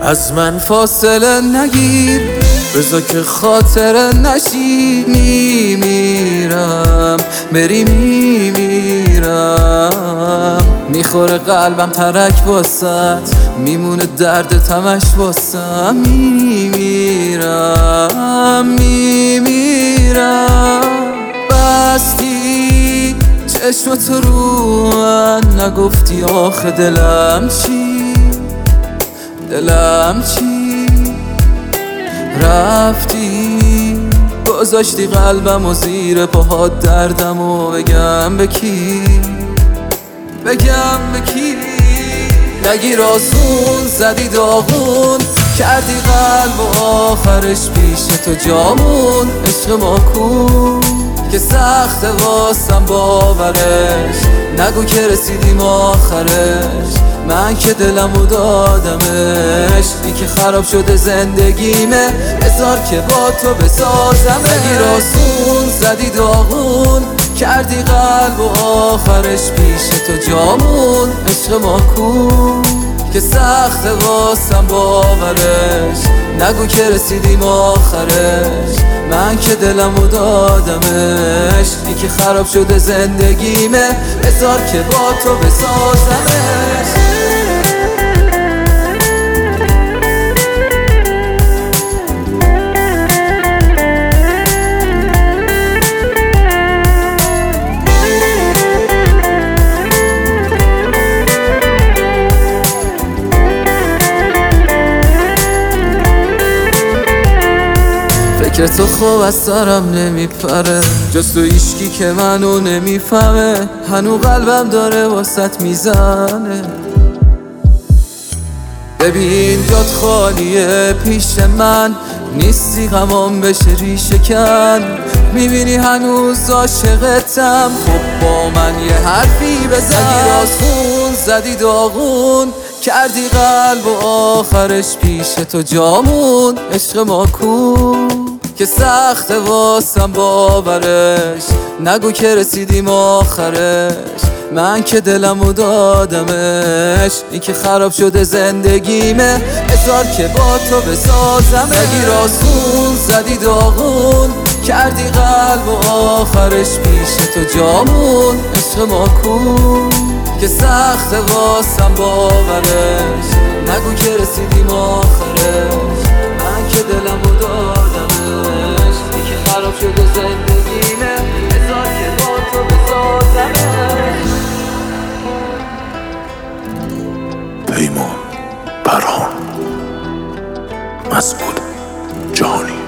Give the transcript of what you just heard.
از من فاصله نگیر، بذار که خاطره نشی. میمیرم بری میمیرم، میخوره قلبم ترک واسط، میمونه درد تمش واسم. میمیرم بستی چشمت رو من، نگفتی آخه دلم چی، دلم چی. رفتی گذاشتی قلبم و زیر پاهات دردم و بگم به کی، بگم به کی. نگیر آسون زدی داغون، کردی قلب و آخرش پیش تو جامون. عشق ما کو که سخت واسم باورش، نگو که رسیدیم آخرش. من که دلمو دادمش، این که خراب شده زندگیمه، بذار که با تو بسازم. نگیر آسون زدی داغون، کردی قلب و آخرش پیش تو جامون. عشق ما کو که سخت واسم باورش، نگو که رسیدیم آخرش. من که دلمو دادمش، این که خراب شده زندگیمه، بذار که با تو بسازمش. فکر تو خوب از سرم نمیپره، جز تو هیچکی که منو نمیفهمه. هنو قلبم داره واسط میزنه، ببین جات خالیه پیش من، نیستی غمام بشه ریشه کن. میبینی هنوز عاشقتم، خب با من یه حرفی بزن. نگیر آسون زدی داغون، کردی قلب و آخرش پیش تو جامون. عشق ما کو که سخت واسم باورش، نگو که رسیدیم آخرش. من که دلمو دادمش، این که خراب شده زندگیمه، بذار که با تو بسازم. نگیر آسون زدی داغون، کردی قلب و آخرش پیش تو جامون. عشق ما کو که سخت واسم باورش، نگو که رسیدیم آخرش. من که دلمو دادمش، این که خراب شده زندگیمه، بذار که با تو بسازمش. پیمان برهان، مسعود جهانی.